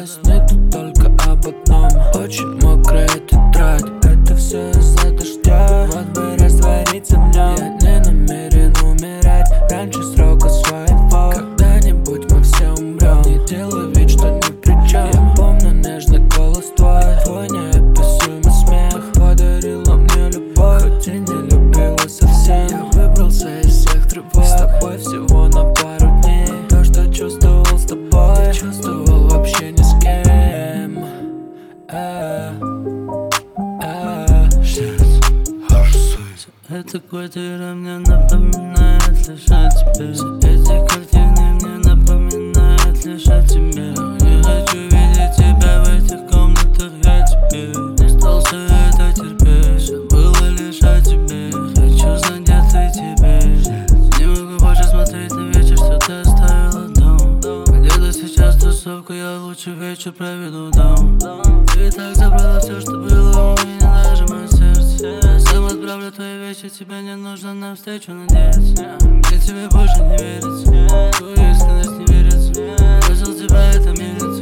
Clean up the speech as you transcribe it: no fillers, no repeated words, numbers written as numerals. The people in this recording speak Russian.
сны тут только об одном. Очень мокрая тетрадь, это все из-за дождя. Вот бы раствориться в нем. Я не намерен умирать раньше срока своего. Когда-нибудь мы все умрем. Не делай вид, что ни при чем. Я помню нежный голос твой неописуемый смех подарила мне любовь, хоть и не любила совсем. Я выбрался из всех тревог, с тобой всего на пару дней. То, что чувствовал с тобой, я чувствовал вообще ни с кем. Эта квартира мне напоминает лишь о тебе. Эти картины мне напоминают лишь о тебе. Не хочу видеть тебя в этих комнатах, я тебе не стал все это терпеть. Все было лишь о тебе. Хочу знать, где ты теперь. Не могу больше смотреть на вечер, что ты оставила дом. Где-то сейчас тусовка, я лучше вечер проведу дом. Ты так забрала все, что было у меня, даже мое сердце. Сам отправлю твои вещи, тебе не нужно навстречу надеяться. Мне тебе больше не верится, твою искренность не верится. Бросил тебя, это мирится.